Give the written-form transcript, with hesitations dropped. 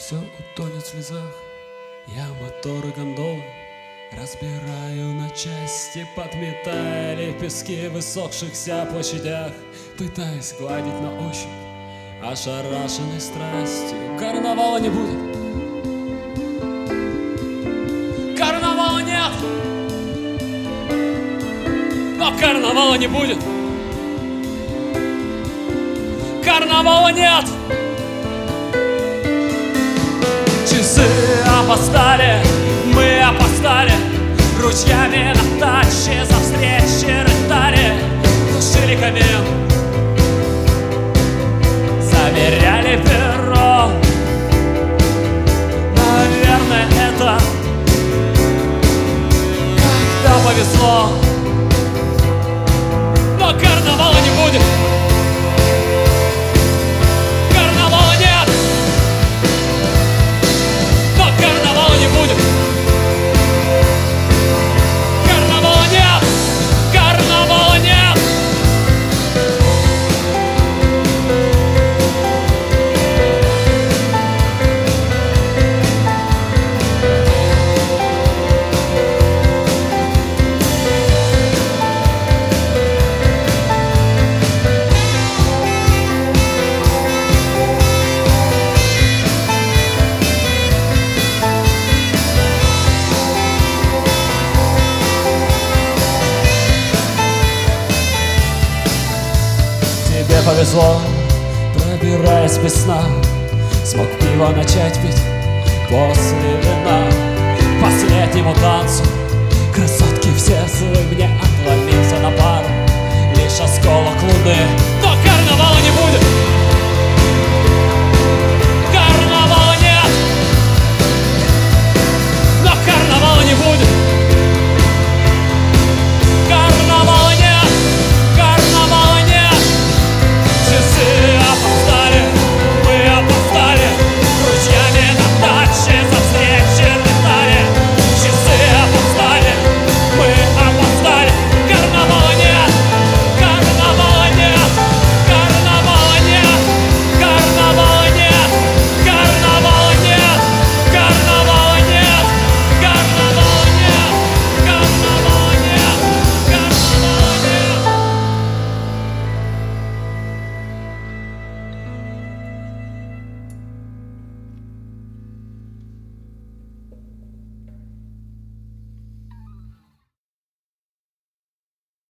Все утонет в слезах. Я моторы гондолы разбираю на части, подметая лепестки в высохшихся площадях, пытаясь гладить на ощупь ошарашенной страстью. Карнавала не будет, карнавала нет, но карнавала не будет, карнавала нет. Часы опоздали, мы опоздали, ручьями на даче за встречи рыдали, тушили камин, заверяли перо. Наверное, это когда повезло, но карнавала не будет, карнавала нет, но карнавала не будет, карнавала нет, карнавала нет. Тебе повезло, пробираясь без сна, смог пиво начать пить после вина. Последнему танцу красотки все злы, мне отломился на пару лишь осколок луны, но карнавала не будет.